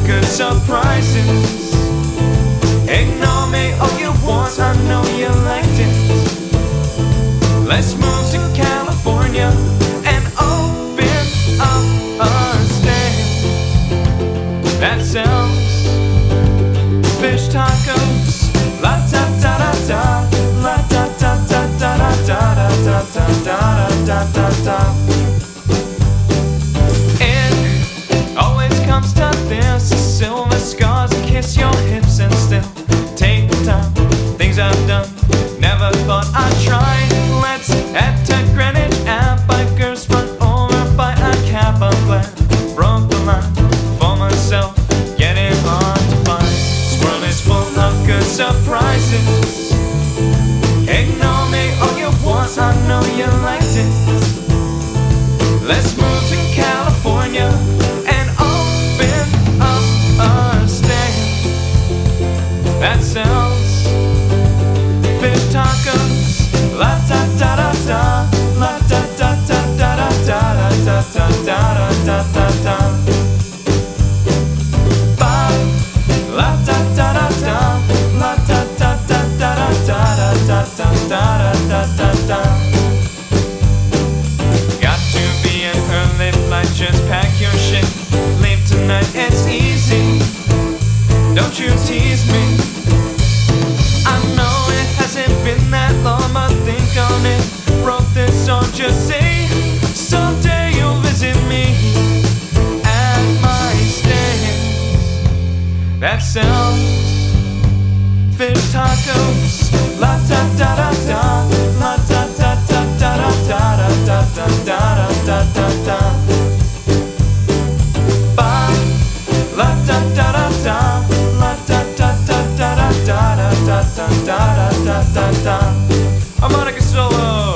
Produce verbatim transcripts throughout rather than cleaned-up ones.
of good surprises. Ignore me all you want, I know you liked it. Let's move to California and open up a stand that sells fish tacos. La da da da da, la da da da da da da da da da da da da. It always comes to this: silver scars kiss your hips and still take the time. Things I've done, never thought I'd try. Let's head to Greenwich and bikers run over by a cab. I'm glad broke the line for myself, getting hard to find. This world is full of good surprises. Ignore me all you want, I know you liked it. Let's move to California and open up a stand that sells fish tacos. La da da da da, la da da da da da da da da da da da. Ba, la da da da da, la da da da da da da da da da da da. Got to be an early flight, just pack your shit, leave tonight, it's easy. Don't you tease me. I know it hasn't been that long, but think on it. Wrote this song, just say someday you'll visit me at my stand that sells fish tacos. La da da da da, la da da da da da da da da da da da. Ba, la da da da da, la da da da da da da da da da da da. Harmonica solo.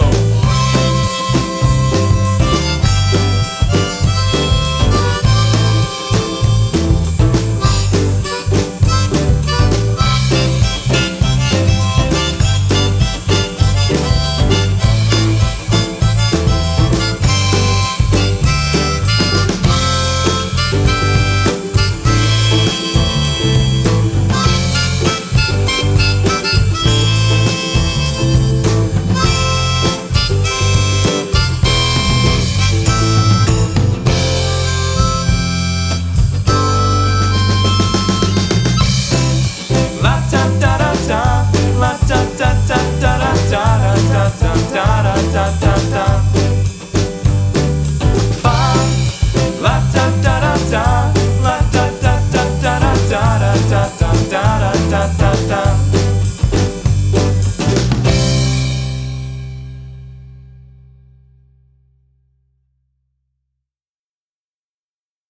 Da da da da da da da da da da da da.